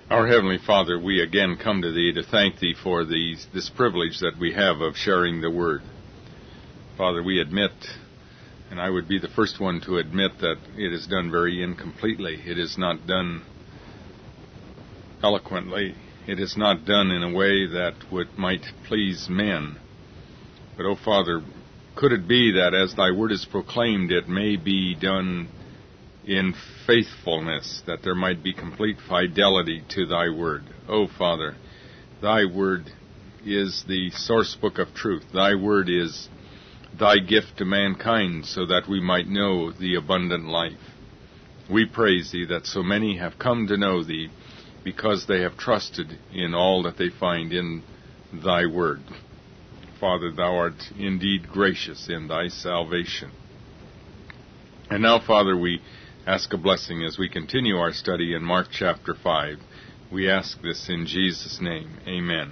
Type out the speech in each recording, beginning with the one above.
Our Heavenly Father, we again come to Thee to thank Thee for this privilege that we have of sharing the Word. Father, we admit, and I would be the first one to admit, that it is done very incompletely. It is not done eloquently. It is not done in a way that might please men. But, O Father, could it be that as Thy Word is proclaimed, it may be done in faithfulness, that there might be complete fidelity to Thy Word? O Father, Thy Word is the source book of truth. Thy Word is Thy gift to mankind so that we might know the abundant life. We praise Thee that so many have come to know Thee because they have trusted in all that they find in Thy Word. Father, Thou art indeed gracious in Thy salvation. And now, Father, we ask a blessing as we continue our study in Mark chapter 5. We ask this in Jesus' name. Amen.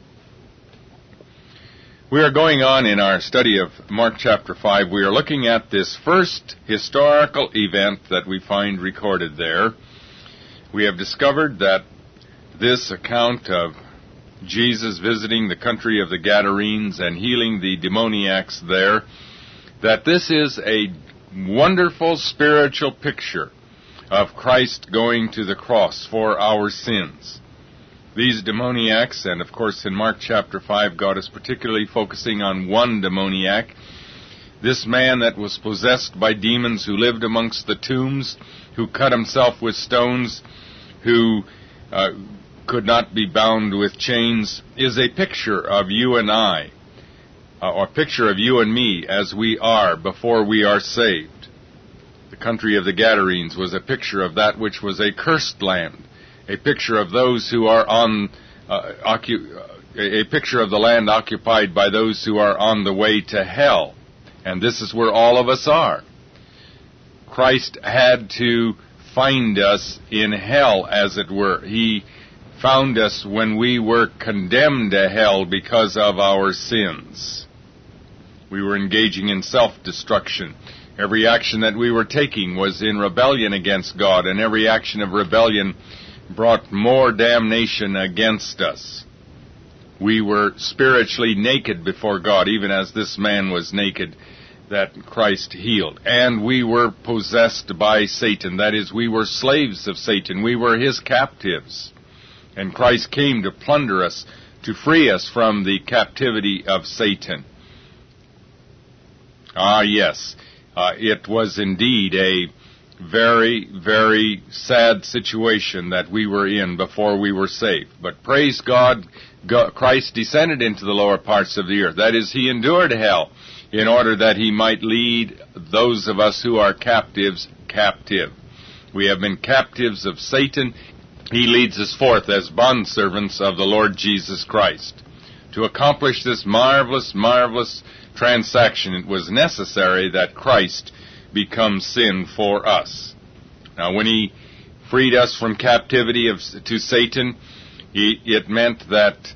We are going on in our study of Mark chapter 5. We are looking at this first historical event that we find recorded there. We have discovered that this account of Jesus visiting the country of the Gadarenes and healing the demoniacs there, that this is a wonderful spiritual picture of Christ going to the cross for our sins. These demoniacs, and of course in Mark chapter 5, God is particularly focusing on one demoniac, this man that was possessed by demons, who lived amongst the tombs, who cut himself with stones, who could not be bound with chains, is a picture of you and I, or a picture of you and me as we are before we are saved. The country of the Gadarenes was a picture of that which was a cursed land, a picture of those who are a picture of the land occupied by those who are on the way to hell. And this is where all of us are. Christ had to find us in hell, as it were. He found us when we were condemned to hell because of our sins. We were engaging in self-destruction. Every action that we were taking was in rebellion against God, and every action of rebellion brought more damnation against us. We were spiritually naked before God, even as this man was naked that Christ healed. And we were possessed by Satan. That is, we were slaves of Satan. We were his captives. And Christ came to plunder us, to free us from the captivity of Satan. Yes, it was indeed a very, very sad situation that we were in before we were saved. But praise God, Christ descended into the lower parts of the earth. That is, he endured hell in order that he might lead those of us who are captives captive. We have been captives of Satan. He leads us forth as bondservants of the Lord Jesus Christ. To accomplish this marvelous, marvelous transaction, it was necessary that Christ become sin for us. Now, when he freed us from captivity to Satan, it meant that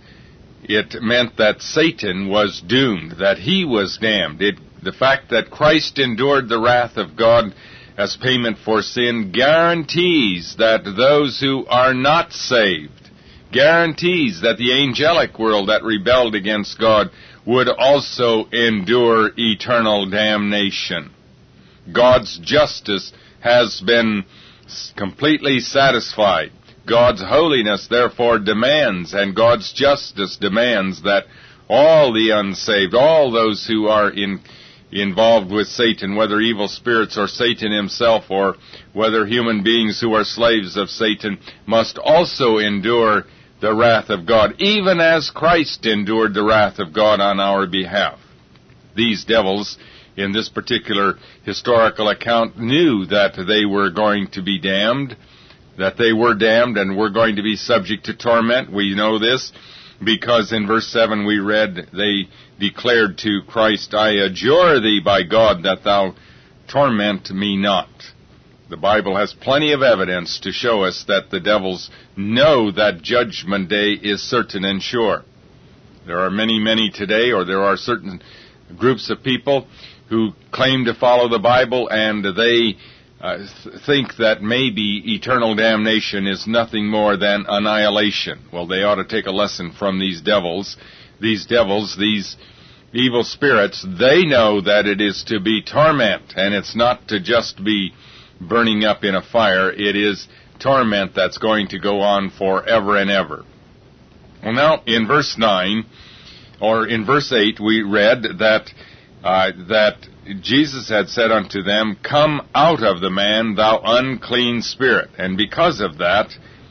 Satan was doomed, that he was damned. The fact that Christ endured the wrath of God as payment for sin guarantees that those who are not saved, guarantees that the angelic world that rebelled against God would also endure eternal damnation. God's justice has been completely satisfied. God's holiness, therefore, demands, and God's justice demands, that all the unsaved, all those who are involved with Satan, whether evil spirits or Satan himself, or whether human beings who are slaves of Satan, must also endure the wrath of God, even as Christ endured the wrath of God on our behalf. These devils, in this particular historical account, knew that they were going to be damned, that they were damned and were going to be subject to torment. We know this because in verse 7 we read, they declared to Christ, "I adjure thee by God that thou torment me not." The Bible has plenty of evidence to show us that the devils know that judgment day is certain and sure. There are many today, or there are certain groups of people who claim to follow the Bible, and they think that maybe eternal damnation is nothing more than annihilation. Well, they ought to take a lesson from these devils. These evil spirits, they know that it is to be torment, and it's not to just be burning up in a fire. It is torment that's going to go on forever and ever. Well, now, in verse 9, or in verse 8, we read that Jesus had said unto them, "Come out of the man, thou unclean spirit." And because of that,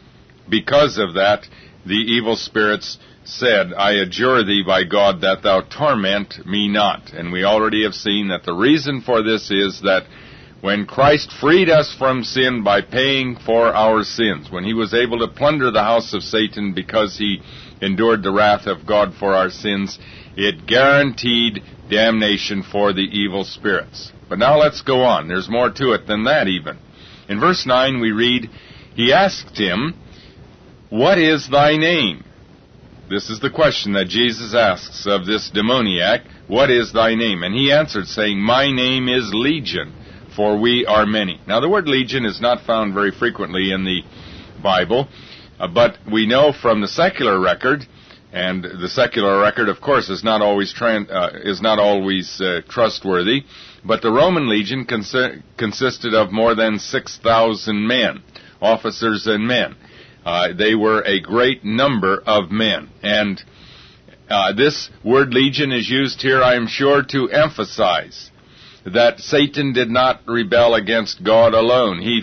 the evil spirits said, "I adjure thee by God that thou torment me not." And we already have seen that the reason for this is that when Christ freed us from sin by paying for our sins, when he was able to plunder the house of Satan because he endured the wrath of God for our sins, it guaranteed damnation for the evil spirits. But now let's go on. There's more to it than that even. In verse 9 we read, he asked him, "What is thy name?" This is the question that Jesus asks of this demoniac. "What is thy name?" And he answered, saying, "My name is Legion, for we are many." Now the word legion is not found very frequently in the Bible, but we know from the secular record, and the secular record, of course, is not always trustworthy, but the Roman legion consisted of more than 6,000 men, officers and men. They were a great number of men. And this word legion is used here, I am sure, to emphasize that Satan did not rebel against God alone. He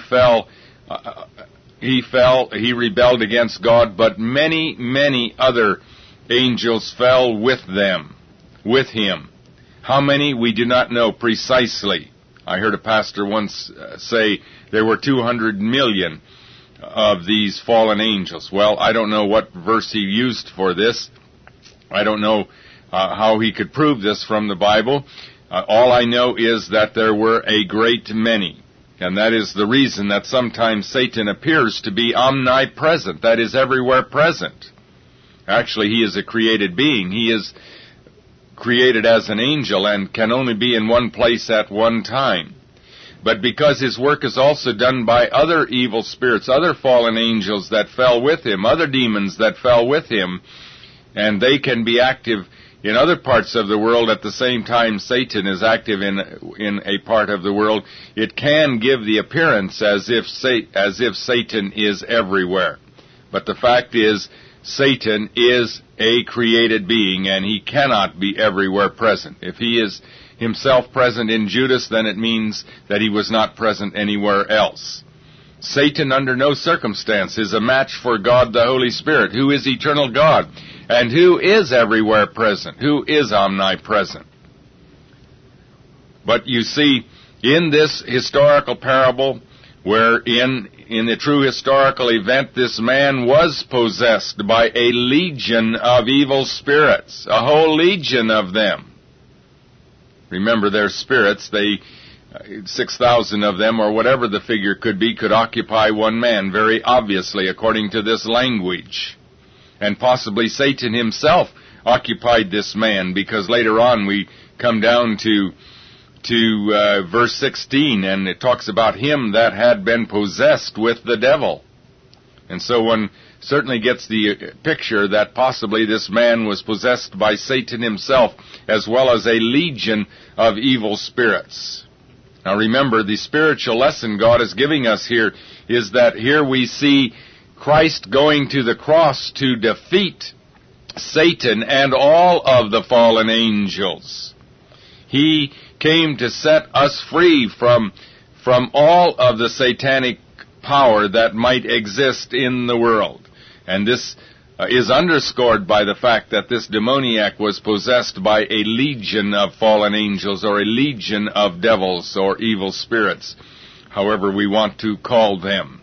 rebelled against God, but many, many other angels fell with him. How many, we do not know precisely. I heard a pastor once say there were 200 million of these fallen angels. Well, I don't know what verse he used for this. I don't know how he could prove this from the Bible. All I know is that there were a great many. And that is the reason that sometimes Satan appears to be omnipresent, that is, everywhere present. Actually, he is a created being. He is created as an angel and can only be in one place at one time. But because his work is also done by other evil spirits, other fallen angels that fell with him, other demons that fell with him, and they can be active in other parts of the world at the same time Satan is active in a part of the world, it can give the appearance as if Satan is everywhere. But the fact is, Satan is a created being, and he cannot be everywhere present. If he is himself present in Judas, then it means that he was not present anywhere else. Satan under no circumstance is a match for God the Holy Spirit, who is eternal God, and who is everywhere present, who is omnipresent. But you see, in this historical parable, where in the true historical event, this man was possessed by a legion of evil spirits, a whole legion of them. Remember, they're spirits. 6,000 of them, or whatever the figure could be, could occupy one man, very obviously, according to this language. And possibly Satan himself occupied this man, because later on we come down to verse 16, and it talks about him that had been possessed with the devil. And so one certainly gets the picture that possibly this man was possessed by Satan himself, as well as a legion of evil spirits. Now remember, the spiritual lesson God is giving us here is that here we see Christ going to the cross to defeat Satan and all of the fallen angels. He came to set us free from all of the satanic power that might exist in the world. And this is underscored by the fact that this demoniac was possessed by a legion of fallen angels, or a legion of devils or evil spirits, however we want to call them.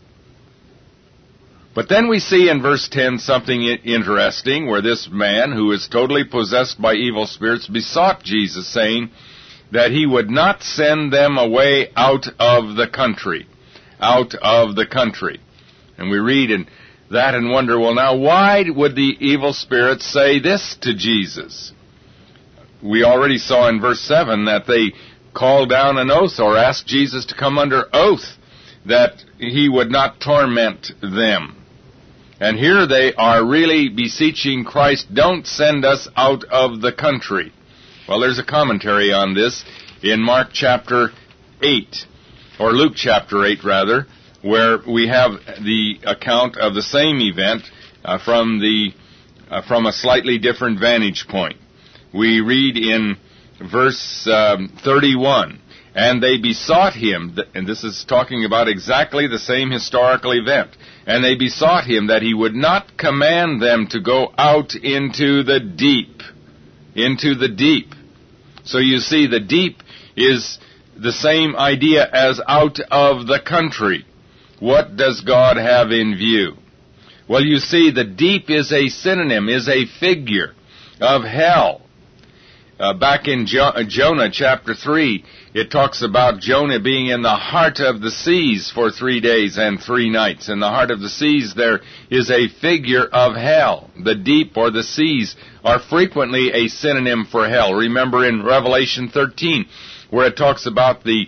But then we see in verse 10 something interesting, where this man, who is totally possessed by evil spirits, besought Jesus, saying that he would not send them away out of the country. Out of the country. And we read in that and wonder, well, now, why would the evil spirits say this to Jesus? We already saw in verse 7 that they call down an oath or ask Jesus to come under oath that he would not torment them. And here they are really beseeching Christ, don't send us out of the country. Well, there's a commentary on this in Mark chapter 8, or Luke chapter 8 rather, where we have the account of the same event from a slightly different vantage point. We read in verse 31, and they besought him, and this is talking about exactly the same historical event, and they besought him that he would not command them to go out into the deep. Into the deep. So you see, the deep is the same idea as out of the country. What does God have in view? Well, you see, the deep is a synonym, is a figure of hell. Back in Jonah chapter 3, it talks about Jonah being in the heart of the seas for 3 days and 3 nights. In the heart of the seas there is a figure of hell. The deep or the seas are frequently a synonym for hell. Remember in Revelation 13, where it talks about the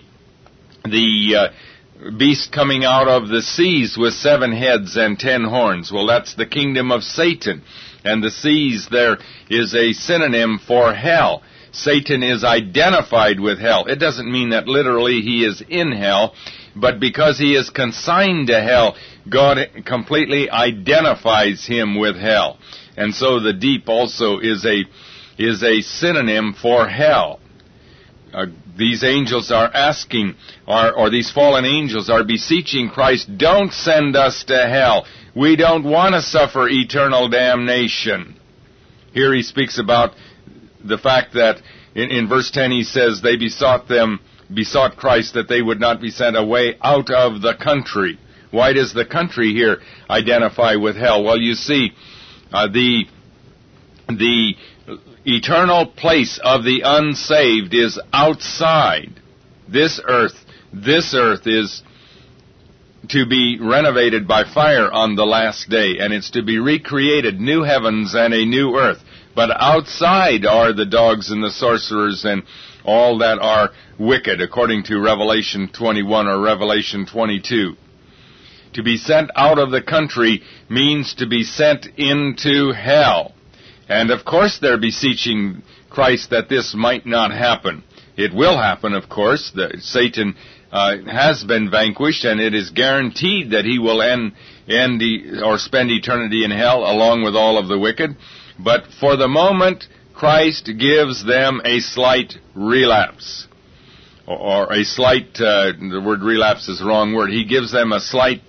beast coming out of the seas with 7 heads and 10 horns. Well, that's the kingdom of Satan. And the seas there is a synonym for hell. Satan is identified with hell. It doesn't mean that literally he is in hell, but because he is consigned to hell, God completely identifies him with hell. And so the deep also is a synonym for hell. These angels are asking, or these fallen angels are beseeching Christ, don't send us to hell. We don't want to suffer eternal damnation. Here he speaks about the fact that in verse 10 he says they besought Christ that they would not be sent away out of the country. Why does the country here identify with hell? Well, you see, the eternal place of the unsaved is outside. This earth is to be renovated by fire on the last day, and it's to be recreated, new heavens and a new earth. But outside are the dogs and the sorcerers and all that are wicked, according to Revelation 21 or Revelation 22. To be sent out of the country means to be sent into hell. And of course they're beseeching Christ that this might not happen. It will happen, of course. Satan has been vanquished, and it is guaranteed that he will spend eternity in hell along with all of the wicked. But for the moment, Christ gives them a slight relapse. Or a slight, the word relapse is the wrong word. He gives them a slight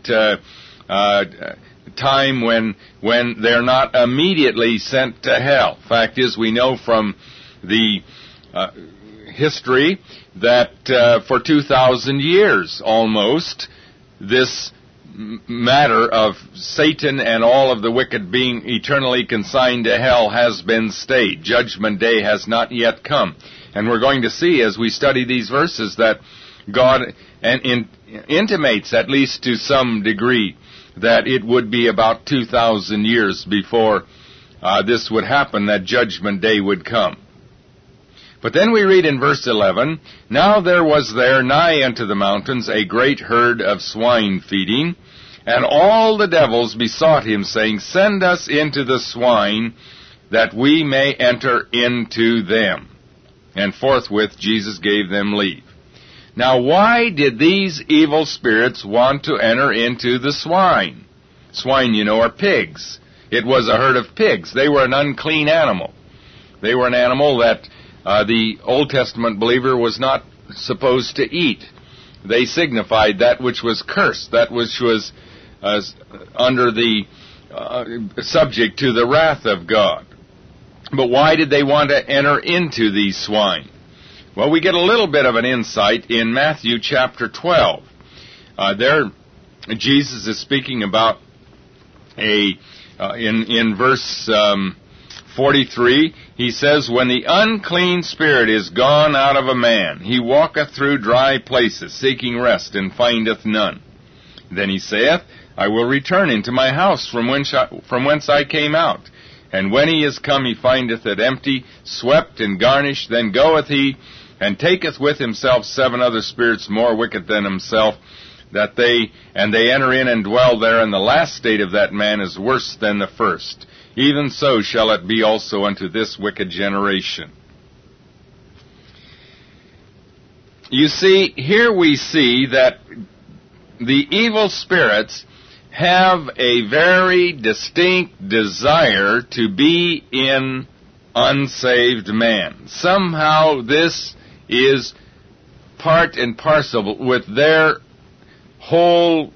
time when they're not immediately sent to hell. Fact is, we know from the history that for 2,000 years almost, this matter of Satan and all of the wicked being eternally consigned to hell has been stayed. Judgment Day has not yet come. And we're going to see as we study these verses that God intimates, at least to some degree, that it would be about 2,000 years before this would happen, that Judgment Day would come. But then we read in verse 11, Now there was there nigh unto the mountains a great herd of swine feeding, and all the devils besought him, saying, Send us into the swine, that we may enter into them. And forthwith Jesus gave them leave. Now why did these evil spirits want to enter into the swine? Swine, you know, are pigs. It was a herd of pigs. They were an unclean animal. They were an animal that the Old Testament believer was not supposed to eat. They signified that which was cursed, that which was under the subject to the wrath of God. But why did they want to enter into these swine? Well, we get a little bit of an insight in Matthew chapter 12. There, Jesus is speaking about in verse 43, he says, When the unclean spirit is gone out of a man, he walketh through dry places, seeking rest, and findeth none. Then he saith, I will return into my house from whence I came out. And when he is come, he findeth it empty, swept and garnished. Then goeth he and taketh with himself 7 other spirits more wicked than himself, that they enter in and dwell there, and the last state of that man is worse than the first. Even so shall it be also unto this wicked generation. You see, here we see that the evil spirits have a very distinct desire to be in unsaved man. Somehow this is part and parcel with their whole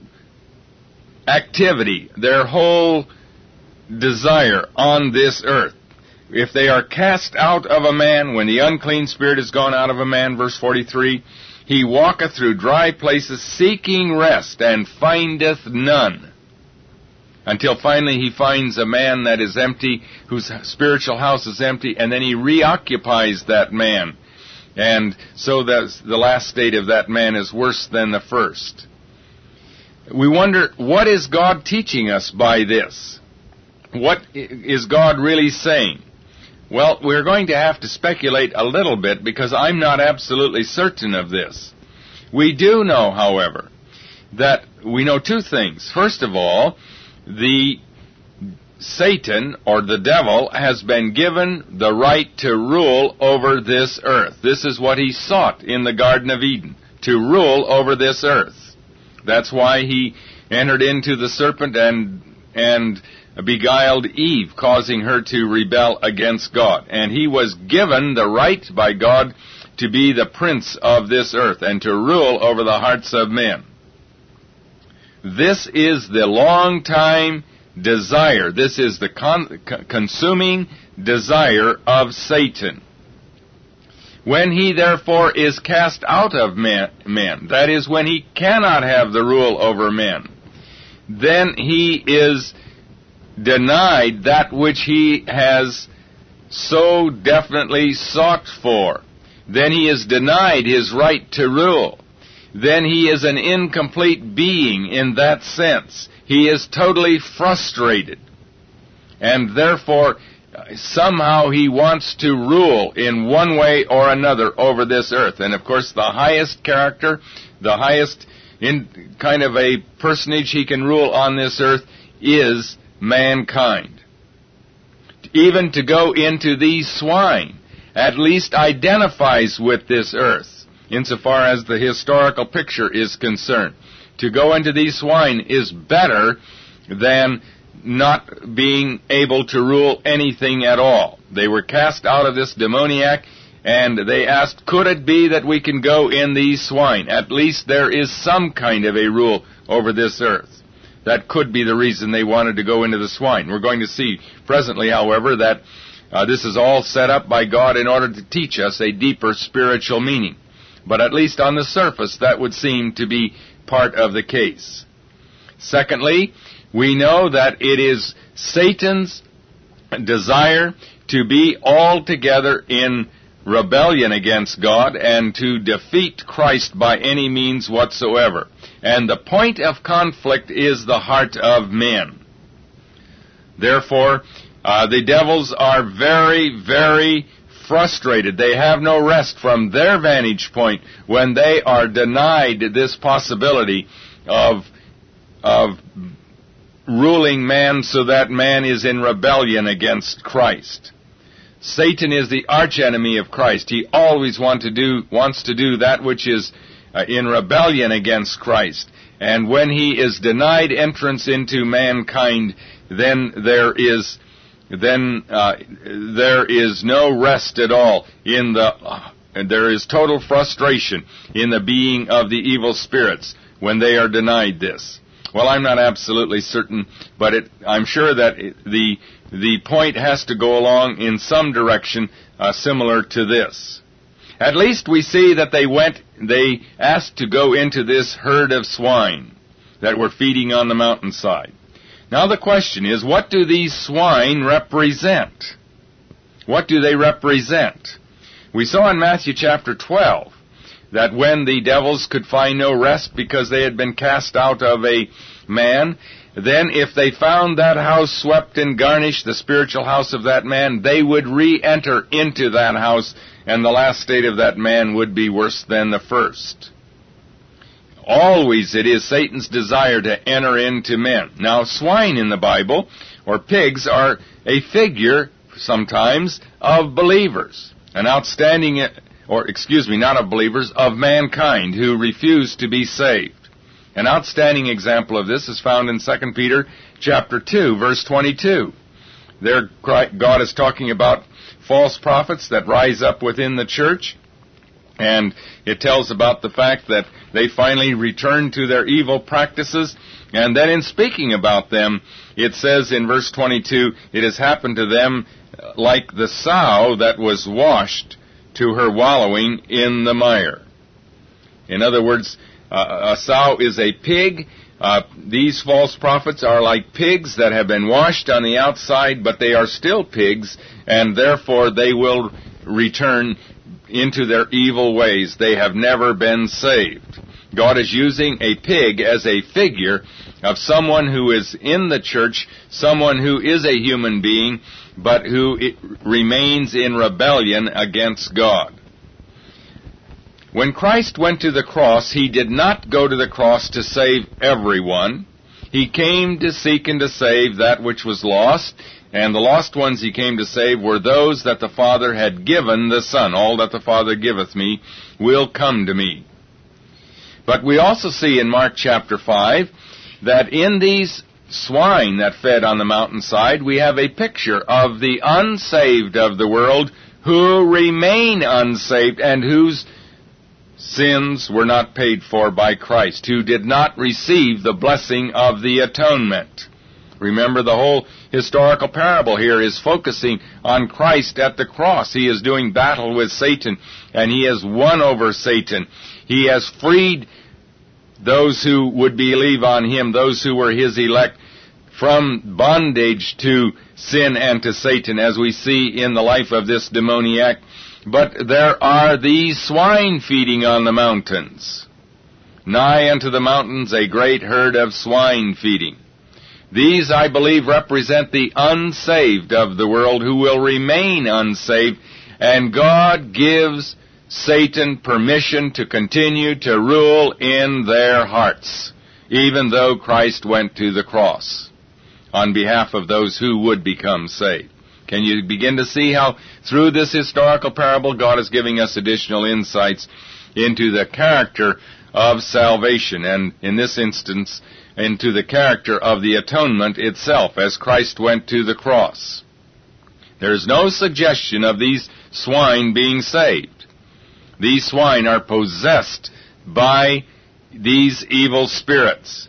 activity, their whole desire on this earth. If they are cast out of a man, when the unclean spirit is gone out of a man, verse 43, he walketh through dry places, seeking rest, and findeth none. Until finally he finds a man that is empty, whose spiritual house is empty, and then he reoccupies that man. And so that the last state of that man is worse than the first. We wonder, what is God teaching us by this? What is God really saying? Well, we're going to have to speculate a little bit because I'm not absolutely certain of this. We do know, however, that we know 2 things. First of all, the Satan, or the devil, has been given the right to rule over this earth. This is what he sought in the Garden of Eden, to rule over this earth. That's why he entered into the serpent and beguiled Eve, causing her to rebel against God. And he was given the right by God to be the prince of this earth and to rule over the hearts of men. This is the long-time desire. This is the consuming desire of Satan. When he therefore is cast out of men, that is, when he cannot have the rule over men, then he is denied that which he has so definitely sought for. Then he is denied his right to rule. Then he is an incomplete being in that sense. He is totally frustrated. And therefore, somehow he wants to rule in one way or another over this earth. And of course, the highest character, the highest in kind of a personage he can rule on this earth is mankind. Even to go into these swine at least identifies with this earth, insofar as the historical picture is concerned. To go into these swine is better than not being able to rule anything at all. They were cast out of this demoniac, and they asked, could it be that we can go in these swine? At least there is some kind of a rule over this earth. That could be the reason they wanted to go into the swine. We're going to see presently, however, that this is all set up by God in order to teach us a deeper spiritual meaning. But at least on the surface, that would seem to be part of the case. Secondly, we know that it is Satan's desire to be altogether in rebellion against God and to defeat Christ by any means whatsoever. And the point of conflict is the heart of men. Therefore, the devils are very, very frustrated. They have no rest from their vantage point when they are denied this possibility of ruling man so that man is in rebellion against Christ. Satan is the archenemy of Christ. He always wants to do that which is in rebellion against Christ. And when he is denied entrance into mankind, then there is no rest at all there is total frustration in the being of the evil spirits when they are denied this. Well, I'm not absolutely certain, but I'm sure that the point has to go along in some direction similar to this. At least we see that they asked to go into this herd of swine that were feeding on the mountainside. Now the question is, what do these swine represent? What do they represent? We saw in Matthew chapter 12 that when the devils could find no rest because they had been cast out of a man, then if they found that house swept and garnished, the spiritual house of that man, they would re-enter into that house, and the last state of that man would be worse than the first. Always it is Satan's desire to enter into men. Now, swine in the Bible, or pigs, are a figure, sometimes, of believers. Not of believers, of mankind who refuse to be saved. An outstanding example of this is found in 2 Peter chapter 2, verse 22. There God is talking about false prophets that rise up within the church, and it tells about the fact that they finally return to their evil practices, and then in speaking about them, it says in verse 22, it has happened to them like the sow that was washed to her wallowing in the mire. In other words, a sow is a pig. These false prophets are like pigs that have been washed on the outside, but they are still pigs, and therefore they will return into their evil ways. They have never been saved. God is using a pig as a figure of someone who is in the church, someone who is a human being, but who remains in rebellion against God. When Christ went to the cross, he did not go to the cross to save everyone. He came to seek and to save that which was lost, and the lost ones he came to save were those that the Father had given the Son. All that the Father giveth me will come to me. But we also see in Mark chapter 5 that in these swine that fed on the mountainside, we have a picture of the unsaved of the world who remain unsaved and whose sins were not paid for by Christ, who did not receive the blessing of the atonement. Remember, the whole historical parable here is focusing on Christ at the cross. He is doing battle with Satan, and he has won over Satan. He has freed those who would believe on him, those who were his elect, from bondage to sin and to Satan, as we see in the life of this demoniac. But there are these swine feeding on the mountains. Nigh unto the mountains a great herd of swine feeding. These, I believe, represent the unsaved of the world who will remain unsaved, and God gives Satan permission to continue to rule in their hearts, even though Christ went to the cross on behalf of those who would become saved. Can you begin to see how through this historical parable God is giving us additional insights into the character of salvation, and in this instance, into the character of the atonement itself as Christ went to the cross? There is no suggestion of these swine being saved. These swine are possessed by these evil spirits.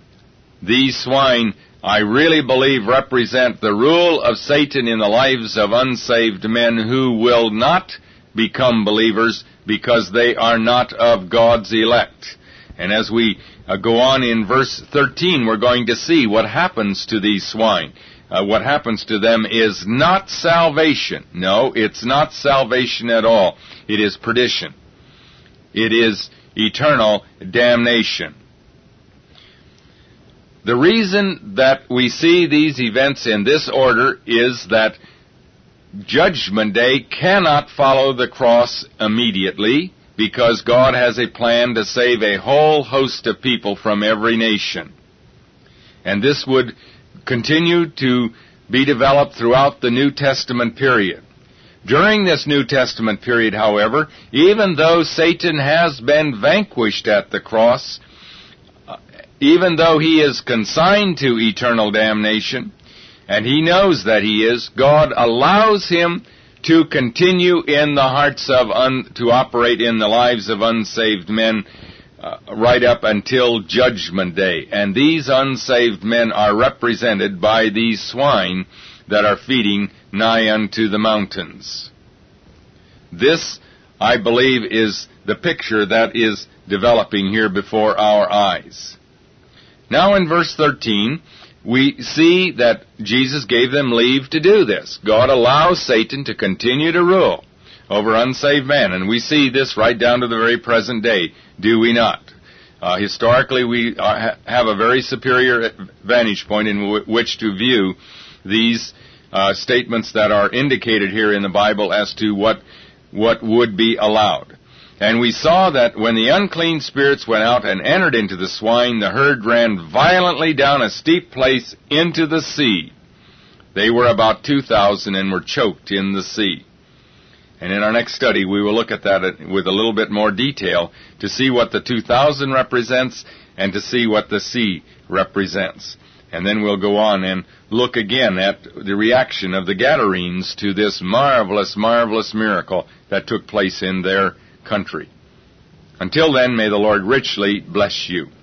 These swine, I really believe, represent the rule of Satan in the lives of unsaved men who will not become believers because they are not of God's elect. And as we go on in verse 13, we're going to see what happens to these swine. What happens to them is not salvation. No, it's not salvation at all. It is perdition. It is eternal damnation. The reason that we see these events in this order is that Judgment Day cannot follow the cross immediately, because God has a plan to save a whole host of people from every nation. And this would continue to be developed throughout the New Testament period. During this New Testament period, however, even though Satan has been vanquished at the cross, even though he is consigned to eternal damnation, and he knows that he is, God allows him to continue in the hearts of, to operate in the lives of unsaved men right up until Judgment Day. And these unsaved men are represented by these swine that are feeding nigh unto the mountains. This, I believe, is the picture that is developing here before our eyes. Now in verse 13, we see that Jesus gave them leave to do this. God allows Satan to continue to rule over unsaved men, and we see this right down to the very present day, do we not? Historically, we have a very superior vantage point in which to view these statements that are indicated here in the Bible as to what would be allowed. And we saw that when the unclean spirits went out and entered into the swine, the herd ran violently down a steep place into the sea. They were about 2,000 and were choked in the sea. And in our next study, we will look at that with a little bit more detail to see what the 2,000 represents and to see what the sea represents. And then we'll go on and look again at the reaction of the Gadarenes to this marvelous, marvelous miracle that took place in their country. Until then, may the Lord richly bless you.